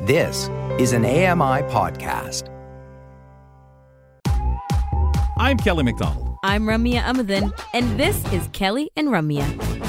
This is an AMI podcast. I'm Kelly McDonald. I'm Ramya Amadin, and this is Kelly and Ramya.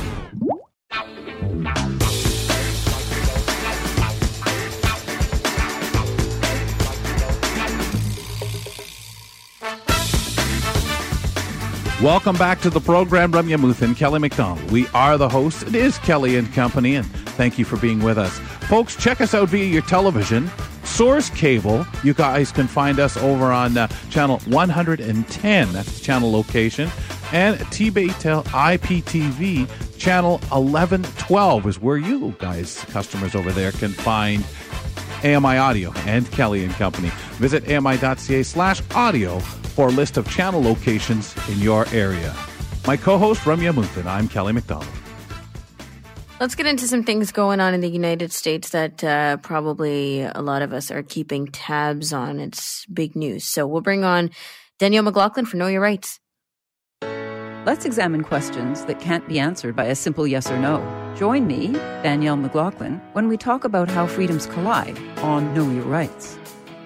Welcome back to the program, Ramya Muthan, Kelly McDonald. We are the hosts. It is Kelly and Company, and thank you for being with us. Folks, check us out via your television, Source Cable. You guys can find us over on channel 110. That's the channel location. And T-Baytel IPTV, channel 1112 is where you guys, customers over there, can find AMI Audio and Kelly and Company. Visit ami.ca/audio for a list of channel locations in your area. My co-host, Ramya Muthan. I'm Kelly McDonald. Let's get into some things going on in the United States that probably a lot of us are keeping tabs on. It's big news. So we'll bring on Danielle McLaughlin for Know Your Rights. Let's examine questions that can't be answered by a simple yes or no. Join me, Danielle McLaughlin, when we talk about how freedoms collide on Know Your Rights.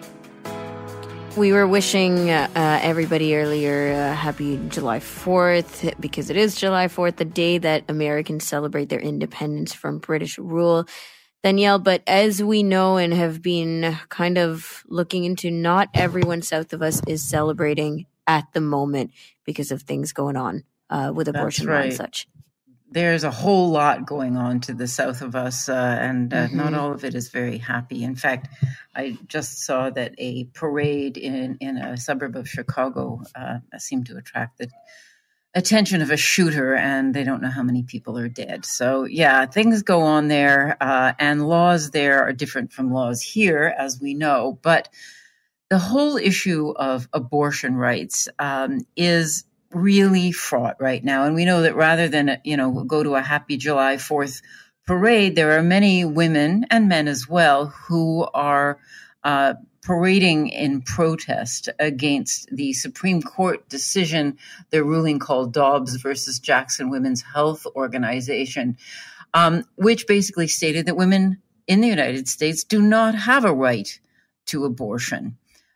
We were wishing everybody earlier happy July 4th because it is July 4th, the day that Americans celebrate their independence from British rule. Danielle, but as we know and have been kind of looking into, not everyone south of us is celebrating at the moment because of things going on with abortion law and such. There's a whole lot going on to the south of us, and not all of it is very happy. In fact, I just saw that a parade in a suburb of Chicago seemed to attract the attention of a shooter, and they don't know how many people are dead. So, yeah, things go on there, and laws there are different from laws here, as we know. But the whole issue of abortion rights is really fraught right now. And we know that rather than, go to a happy July 4th parade, there are many women and men as well who are parading in protest against the Supreme Court decision, the ruling called Dobbs versus Jackson Women's Health Organization, which basically stated that women in the United States do not have a right to abortion.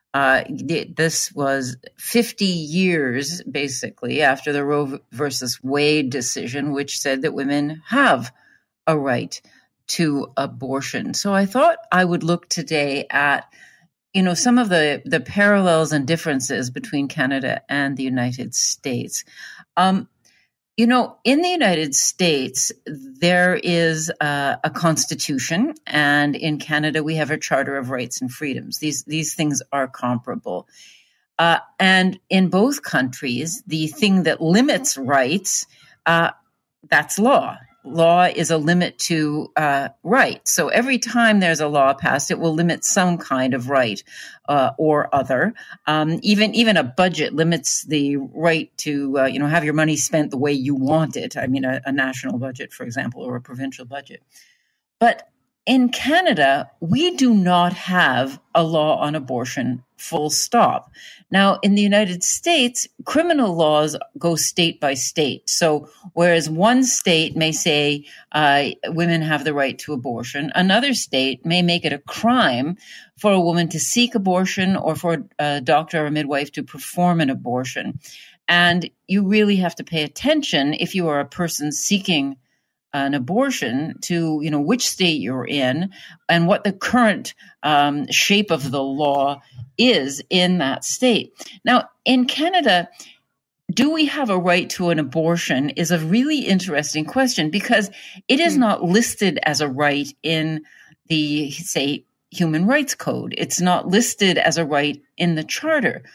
This was 50 years, basically, after the Roe versus Wade decision, which said that women have a right to abortion. So I thought I would look today at, some of the parallels and differences between Canada and the United States. In the United States, there is a constitution, and in Canada, we have a Charter of Rights and Freedoms. These things are comparable. And in both countries, the thing that limits rights, that's law. Law is a limit to rights. So every time there's a law passed, it will limit some kind of right or other. Even a budget limits the right to, have your money spent the way you want it. I mean, a national budget, for example, or a provincial budget. But in Canada, we do not have a law on abortion, full stop. Now, in the United States, criminal laws go state by state. So whereas one state may say women have the right to abortion, another state may make it a crime for a woman to seek abortion or for a doctor or a midwife to perform an abortion. And you really have to pay attention if you are a person seeking an abortion to, which state you're in and what the current shape of the law is in that state. Now, in Canada, do we have a right to an abortion is a really interesting question because it is not listed as a right in the, say, Human Rights Code. It's not listed as a right in the Charter.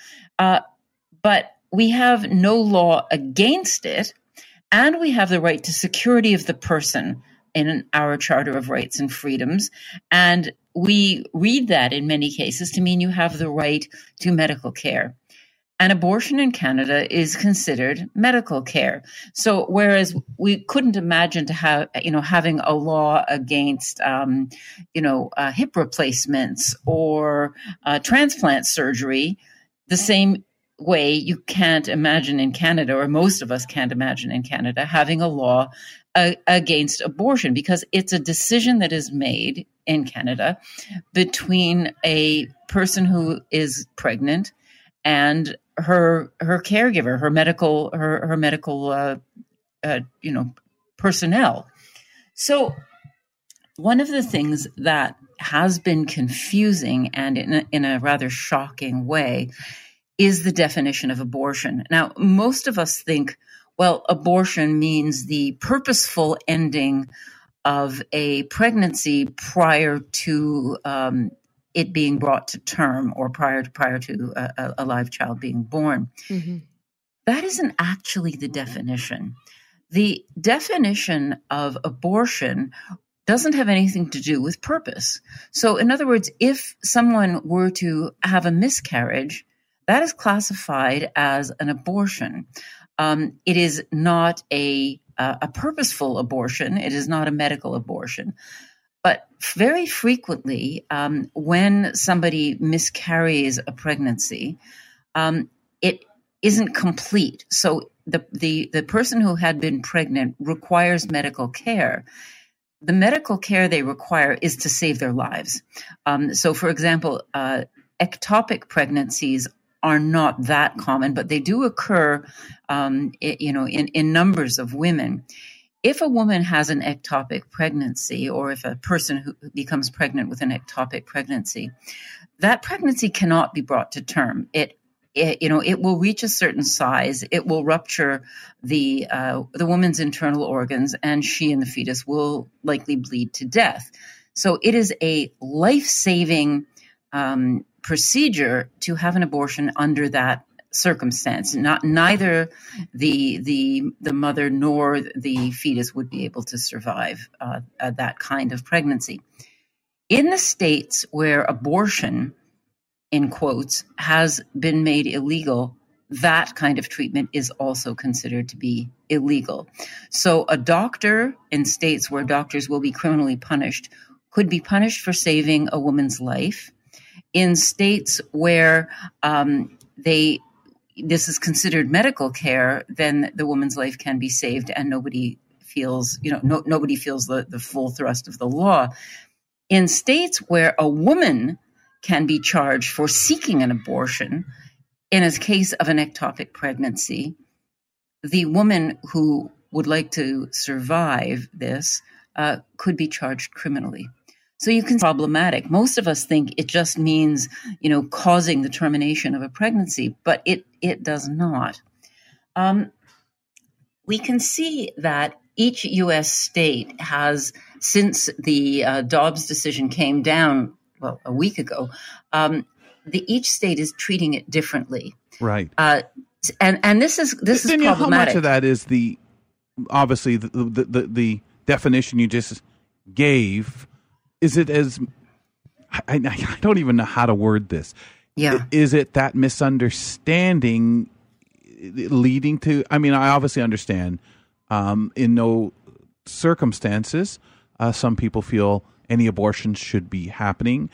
But we have no law against it. And we have the right to security of the person in our Charter of Rights and Freedoms. And we read that in many cases to mean you have the right to medical care. And abortion in Canada is considered medical care. So whereas we couldn't imagine to have, having a law against, hip replacements or transplant surgery, the same way you can't imagine in Canada, or most of us can't imagine in Canada, having a law against abortion because it's a decision that is made in Canada between a person who is pregnant and her caregiver, her medical personnel. So one of the things that has been confusing and in a rather shocking way is the definition of abortion. Now, most of us think, well, abortion means the purposeful ending of a pregnancy prior to it being brought to term or prior to a live child being born. Mm-hmm. That isn't actually the definition. The definition of abortion doesn't have anything to do with purpose. So in other words, if someone were to have a miscarriage, that is classified as an abortion. It is not a purposeful abortion. It is not a medical abortion. But very frequently, when somebody miscarries a pregnancy, it isn't complete. So the person who had been pregnant requires medical care. The medical care they require is to save their lives. So, for example, ectopic pregnancies are not that common, but they do occur, in numbers of women. If a woman has an ectopic pregnancy, or if a person who becomes pregnant with an ectopic pregnancy, that pregnancy cannot be brought to term. It will reach a certain size. It will rupture the woman's internal organs, and she and the fetus will likely bleed to death. So it is a life-saving procedure to have an abortion under that circumstance. Neither the mother nor the fetus would be able to survive that kind of pregnancy. In the states where abortion, in quotes, has been made illegal, that kind of treatment is also considered to be illegal. So a doctor in states where doctors will be criminally punished could be punished for saving a woman's life. In states where this is considered medical care, then the woman's life can be saved and nobody feels the full thrust of the law. In states where a woman can be charged for seeking an abortion, in a case of an ectopic pregnancy, the woman who would like to survive this could be charged criminally. So you can problematic. Most of us think it just means, causing the termination of a pregnancy, but it does not. We can see that each U.S. state has, since the Dobbs decision came down, a week ago, each state is treating it differently. Right. And this is Danielle, problematic. How much of that is the definition you just gave? Is it as I don't even know how to word this. Yeah. Is it that misunderstanding leading to? I mean, I obviously understand. In no circumstances, some people feel any abortions should be happening.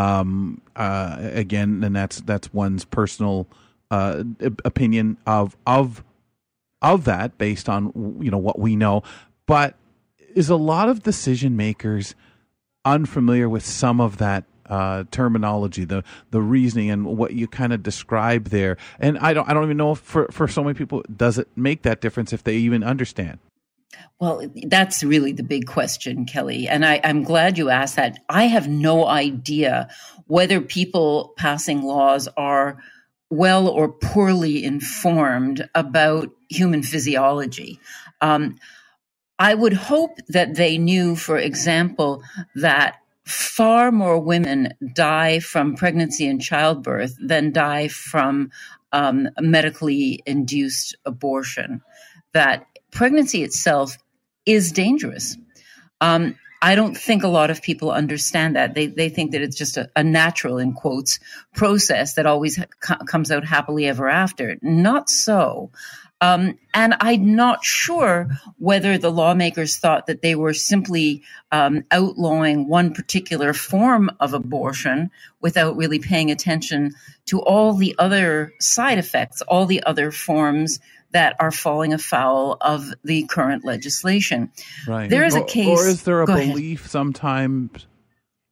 Again, and that's one's personal opinion of that based on what we know. But is a lot of decision makers unfamiliar with some of that terminology, the reasoning, and what you kind of describe there? And I don't even know if for so many people, does it make that difference if they even understand? Well, that's really the big question, Kelly. And I'm glad you asked that. I have no idea whether people passing laws are well or poorly informed about human physiology. I would hope that they knew, for example, that far more women die from pregnancy and childbirth than die from medically induced abortion, that pregnancy itself is dangerous. I don't think a lot of people understand that. They think that it's just a natural, in quotes, process that always comes out happily ever after. Not so. And I'm not sure whether the lawmakers thought that they were simply outlawing one particular form of abortion without really paying attention to all the other side effects, all the other forms that are falling afoul of the current legislation. Right. There is a case. Or is there a belief sometimes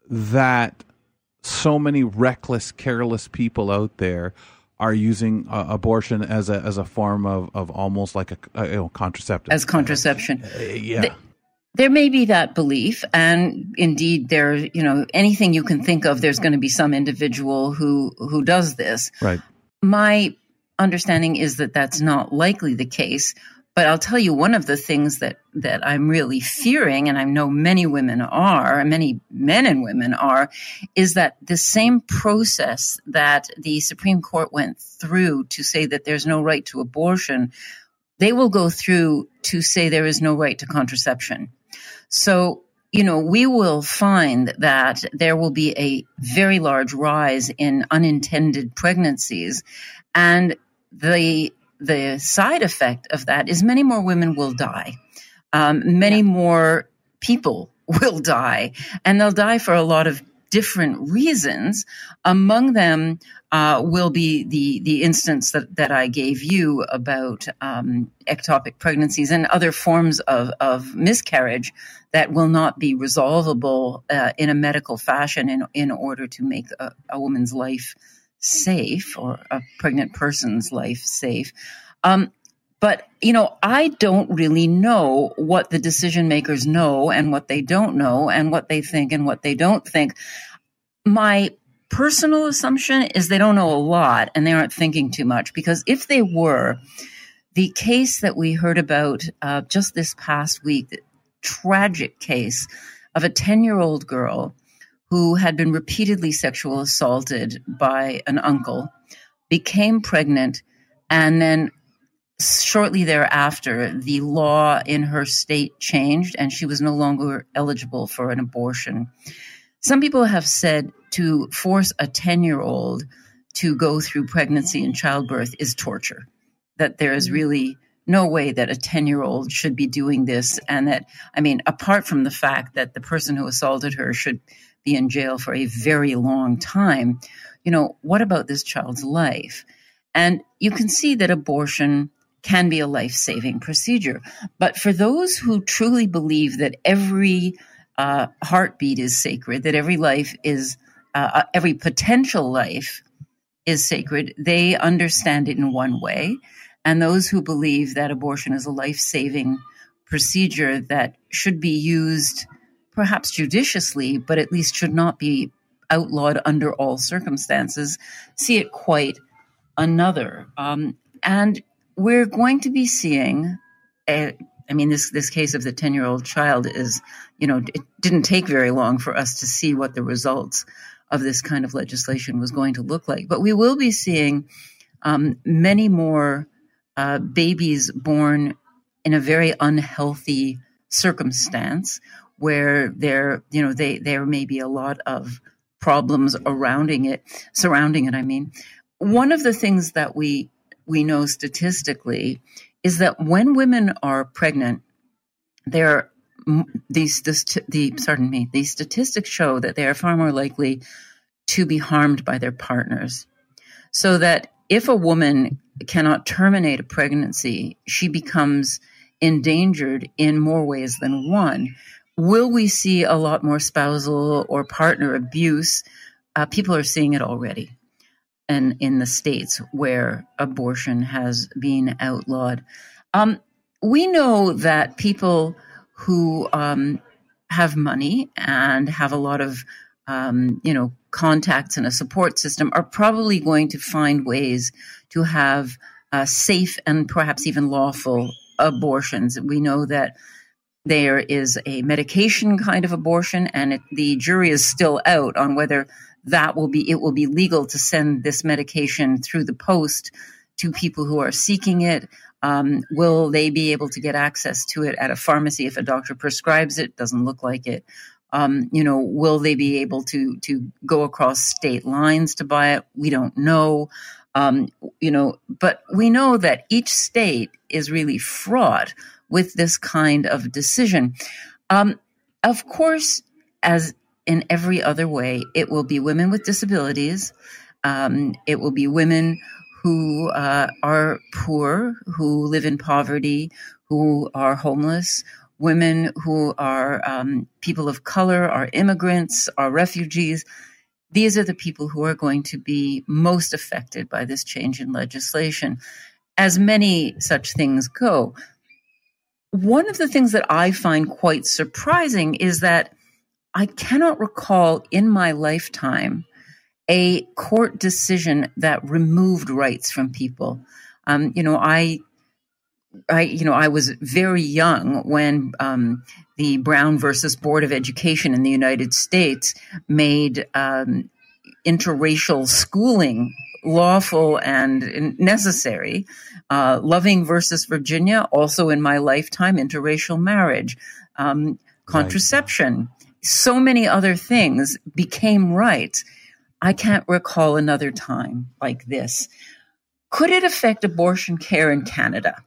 that so many reckless, careless people out there are using abortion as a form of almost like a contraceptive. As contraception. Yeah. There may be that belief, and indeed there, anything you can think of, there's going to be some individual who does this. Right. My understanding is that that's not likely the case. But I'll tell you, one of the things that I'm really fearing, and I know many women are, and many men and women are, is that the same process that the Supreme Court went through to say that there's no right to abortion, they will go through to say there is no right to contraception. So, we will find that there will be a very large rise in unintended pregnancies, and the side effect of that is many more women will die. Many more people will die, and they'll die for a lot of different reasons. Among them will be the instance that I gave you about ectopic pregnancies and other forms of miscarriage that will not be resolvable in a medical fashion in order to make a woman's life safe, or a pregnant person's life safe. But, I don't really know what the decision makers know and what they don't know, and what they think and what they don't think. My personal assumption is they don't know a lot and they aren't thinking too much, because if they were, the case that we heard about just this past week, the tragic case of a 10-year-old girl who had been repeatedly sexual assaulted by an uncle, became pregnant, and then shortly thereafter, the law in her state changed and she was no longer eligible for an abortion. Some people have said to force a 10-year-old to go through pregnancy and childbirth is torture, that there is really no way that a 10-year-old should be doing this. And that, apart from the fact that the person who assaulted her should be in jail for a very long time, what about this child's life? And you can see that abortion can be a life-saving procedure. But for those who truly believe that every heartbeat is sacred, that every life is, every potential life is sacred, they understand it in one way. And those who believe that abortion is a life-saving procedure that should be used perhaps judiciously, but at least should not be outlawed under all circumstances, see it quite another. And we're going to be seeing, this case of the 10-year-old child is, it didn't take very long for us to see what the results of this kind of legislation was going to look like. But we will be seeing many more babies born in a very unhealthy circumstance, where there may be a lot of problems surrounding it. One of the things that we know statistically is that when women are pregnant, these statistics show that they are far more likely to be harmed by their partners. So that if a woman cannot terminate a pregnancy, she becomes endangered in more ways than one. Will we see a lot more spousal or partner abuse? People are seeing it already. And in the states where abortion has been outlawed. We know that people who have money and have a lot of, contacts and a support system are probably going to find ways to have safe and perhaps even lawful abortions. We know that there is a medication kind of abortion, and the jury is still out on whether it will be legal to send this medication through the post to people who are seeking it. Will they be able to get access to it at a pharmacy if a doctor prescribes it? Doesn't look like it. Will they be able to go across state lines to buy it? We don't know. But we know that each state is really fraught with this kind of decision. Of course, as in every other way, it will be women with disabilities. It will be women who are poor, who live in poverty, who are homeless, women who are people of color, are immigrants, are refugees. These are the people who are going to be most affected by this change in legislation, as many such things go. One of the things that I find quite surprising is that I cannot recall in my lifetime a court decision that removed rights from people. I was very young when the Brown versus Board of Education in the United States made interracial schooling lawful and necessary. Loving versus Virginia, also in my lifetime, interracial marriage, contraception, right. So many other things became rights. I can't recall another time like this. Could it affect abortion care in Canada?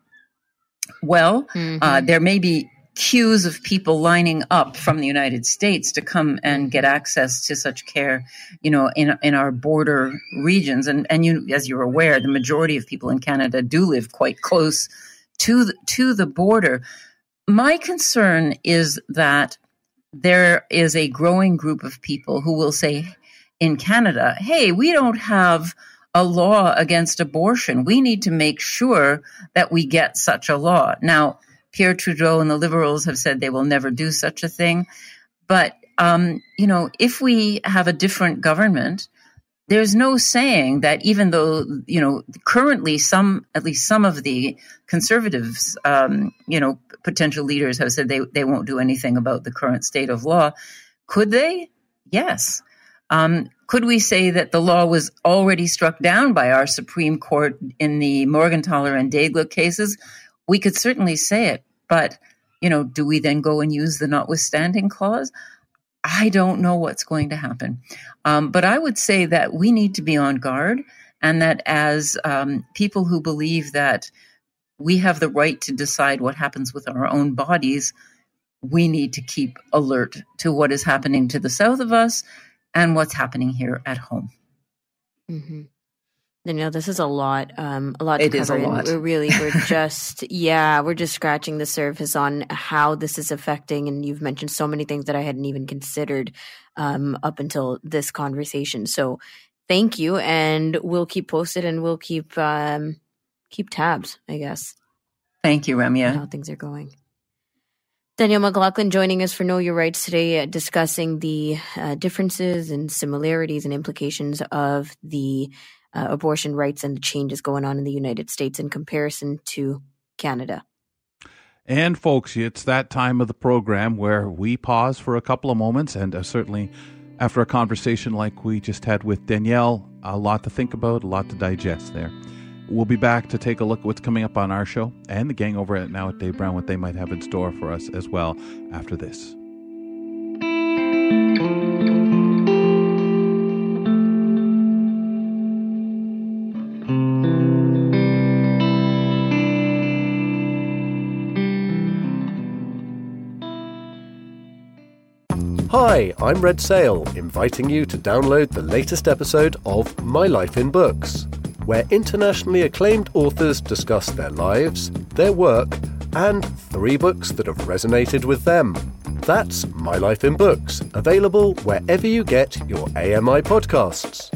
Well, there may be queues of people lining up from the United States to come and get access to such care, in our border regions. And as you're aware, the majority of people in Canada do live quite close to the border. My concern is that there is a growing group of people who will say in Canada, hey, we don't have a law against abortion. We need to make sure that we get such a law. Now, Pierre Trudeau and the Liberals have said they will never do such a thing. But, if we have a different government, there's no saying that even though, currently at least some of the Conservatives, potential leaders have said they won't do anything about the current state of law. Could they? Yes. Could we say that the law was already struck down by our Supreme Court in the Morgentaler and Dayglow cases? We could certainly say it, but, do we then go and use the notwithstanding clause? I don't know what's going to happen. But I would say that we need to be on guard, and that as people who believe that we have the right to decide what happens with our own bodies, we need to keep alert to what is happening to the south of us and what's happening here at home. Mm-hmm. This is a lot. A lot to it cover. Is a lot. We're just, we're just scratching the surface on how this is affecting. And you've mentioned so many things that I hadn't even considered up until this conversation. So thank you. And we'll keep posted and we'll keep tabs, I guess. Thank you, Ramya. How things are going. Danielle McLaughlin joining us for Know Your Rights today, discussing the differences and similarities and implications of the abortion rights and the changes going on in the United States in comparison to Canada. And folks, it's that time of the program where we pause for a couple of moments, and certainly after a conversation like we just had with Danielle, a lot to think about, a lot to digest there. We'll be back to take a look at what's coming up on our show and the gang over at Now at Dave Brown, what they might have in store for us as well after this. Hi, I'm Red Sail, inviting you to download the latest episode of My Life in Books, where internationally acclaimed authors discuss their lives, their work, and 3 books that have resonated with them. That's My Life in Books, available wherever you get your AMI podcasts.